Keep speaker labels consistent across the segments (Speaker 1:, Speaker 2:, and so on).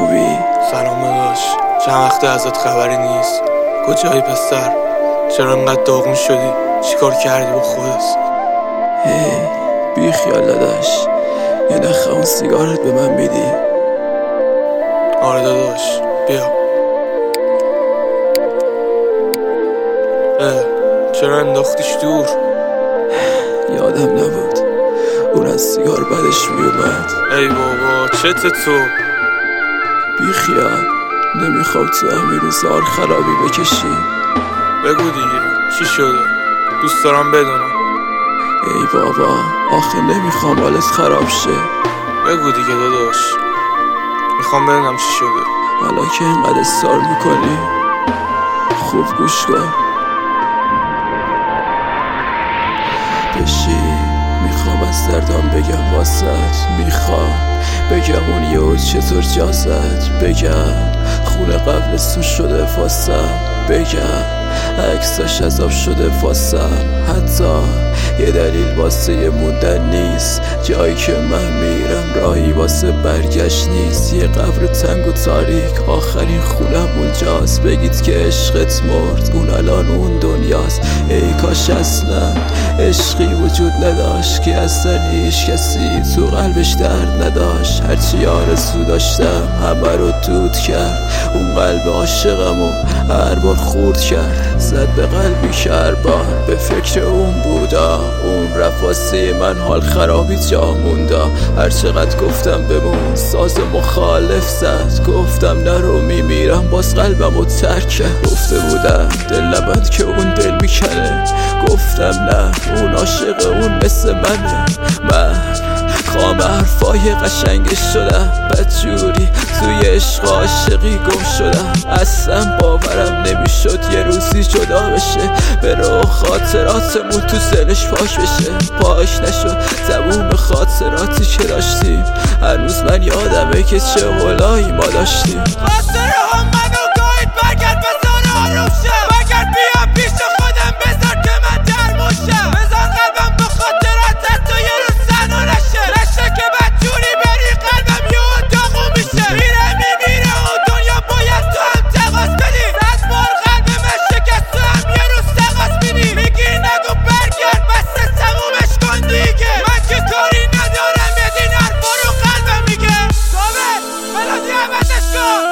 Speaker 1: خوبی؟
Speaker 2: سلام داداش، چند وقته ازت خبری نیست. کجایی پسر؟ چرا انقدر داغون شدی؟ چیکار کردی با خودت؟
Speaker 1: بی خیال داداش، یه نخ اون سیگارت به من میدی؟
Speaker 2: آره داداش، بیا. چرا انداختیش دور؟
Speaker 1: یادم نبود اون از سیگار بدش میومد.
Speaker 2: ای بابا چته تو؟
Speaker 1: بی خیال، نمیخوام تو همین روزار خرابی بکشی.
Speaker 2: بگو دیگه چی شده؟ دوست دارم بدونم.
Speaker 1: ای بابا آخه نمیخوام حالت خراب شه.
Speaker 2: بگو دیگه داداش، میخوام بدونم چی شده.
Speaker 1: حالا که اینقدر اصرار میکنی خوب گوش کن. بشی، میخوام از دردام بگم واسط. میخوام بگم اون یهو چطور جازت. بگم خونه قبل سو شده فاسم. بگم عکساش عذاب شده فاسم. حتی یه دلیل واسه موندن نیست. جایی که من میرم راهی واسه برگشت نیست. یه قبر تنگ و تاریک، آخرین خونم اونجاست. بگید که عشقت مرد، اون الان اون دنیاست. ای کاش اصلا عشقی وجود نداشت که اصلا هیچ کسی تو قلبش درد نداشت. هرچی آرزو داشتم همه رو دود کرد. اون قلب عاشقمو هر بار خورد کرد. زد به قلبی که هر بار به فکر اون بودا. اون رفت واسه من حال خرابی جا موندا. هر چقدر گفتم بمون ساز مخالف زد. گفتم نرو میمیرم باز قلبمو ترک کرد. گفته بودم دل نبند که اون دل میکنه. گفتم نه اون عاشق اون مثل منه. من خوام حرفای قشنگش شدم. بدجوری توی عشق عاشقی گم شدم. اصلا باورم نمیشد یه روزی جدا بشه. بره خاطراتمون تو سرش پاک بشه. پاک نشد تموم خاطراتی که داشتیم. هنوز من یادمه که چه حالایی ما داشتیم.
Speaker 3: خاطره هم منو گاهید برگرد بذار آروم شم. برگرد بیام پیش خودم بذار که من درموشم. بذار قلبم به خاطرات حتی یه روز سنو نشه. نشه که بدجوری بری قلبم یه داغون میشه. میره میمیره و دنیا باید تو هم تقاس بدی. 100 بار قلب من شکست تو هم یه روز تقاس میدی. میگی نگو برگرد بسته تمومش کن دیگه. من که کاری ندارم یه حرفا رو قلبم میگه. ثابت ملودی عوضش کن.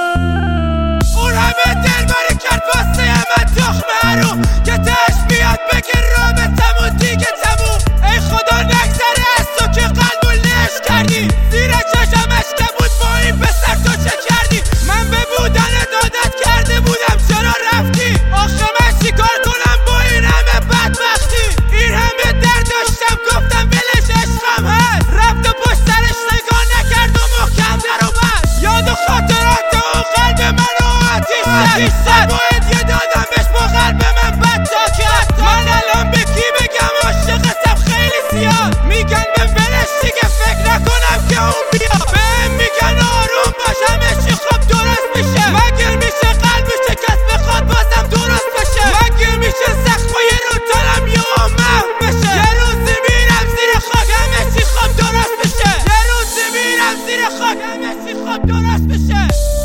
Speaker 3: اون همه دلبری کرد واسه من تخمه هرو که تش بیاد بگه رابطمون دیگه تموم. ای خدا نگذره از تو که قلبو لش کردی. زیر چشمش که بود با این پسر تو چه کردی. من به بودن دادت کرده بودم چرا رفتی. آخه من چیکار کنم با این همه بدبختی. این همه درد داشتم گفتم ولش عشقم هست. رفت و پشت سرش نگاه نکرد و محکم در اومد. یاد و خاطرات اون قلب منو آتیش زد. باید یه دادم بهش با قلب من بد تا کرد. من الان به کی بگم عاشقتم خیلی زیاد. میگن به ولش دیگه فکر نکنم که اون بیاد. بهم میگن آروم باش همه چی خوب درست میشه. مگر میشه قلبی شکست بخواد بازم درست بشه. مگر میشه زخمای رو دلم یهو محو بشه. یه روزی میرم زیر خاک همه چی خوب درست بشه. یه روزی میرم زیر خاک همه چی خوب درست بشه.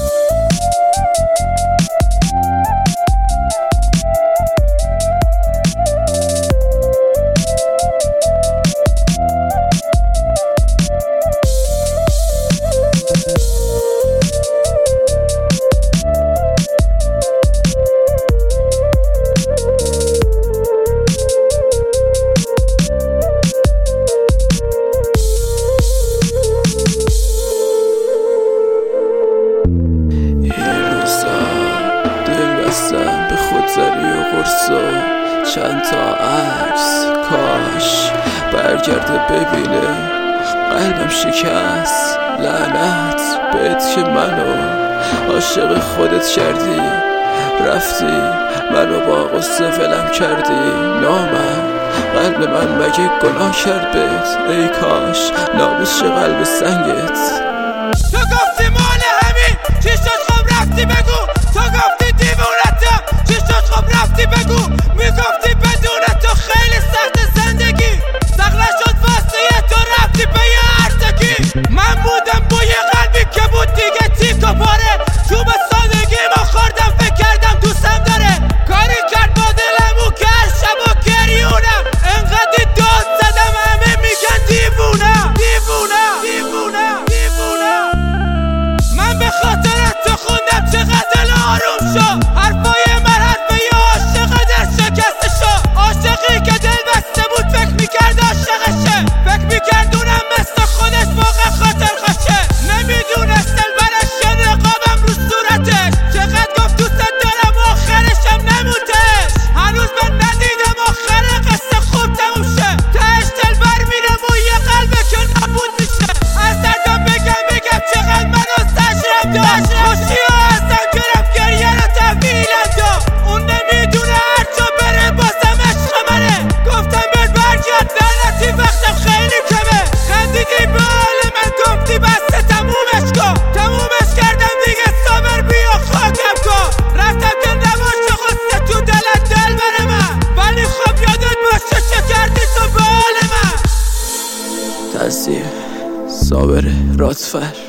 Speaker 1: به خودزنی و قرص و چند تا عکس. کاش برگرده ببینه قلبم شکست. لعنت بهت که منو عاشق خودت کردی. رفتی منو با غصه ولم کردی. نامم قلب من مگه گناه کرد بهت. ای کاش ناموس شه قلب سنگت.
Speaker 3: تو گفتی مال همین چی شد خب رفتی بگو. تو گفتی دیوونتم چی شد خب رفتی بگو. میگفتی بدون تو خیلی سخت زندگی. سخت نشد واسه تو رفتی به یه ارتکی. من بودم با یه قلبی که بود دیگه تیک و پاره
Speaker 1: تصدیح صابر رادفر.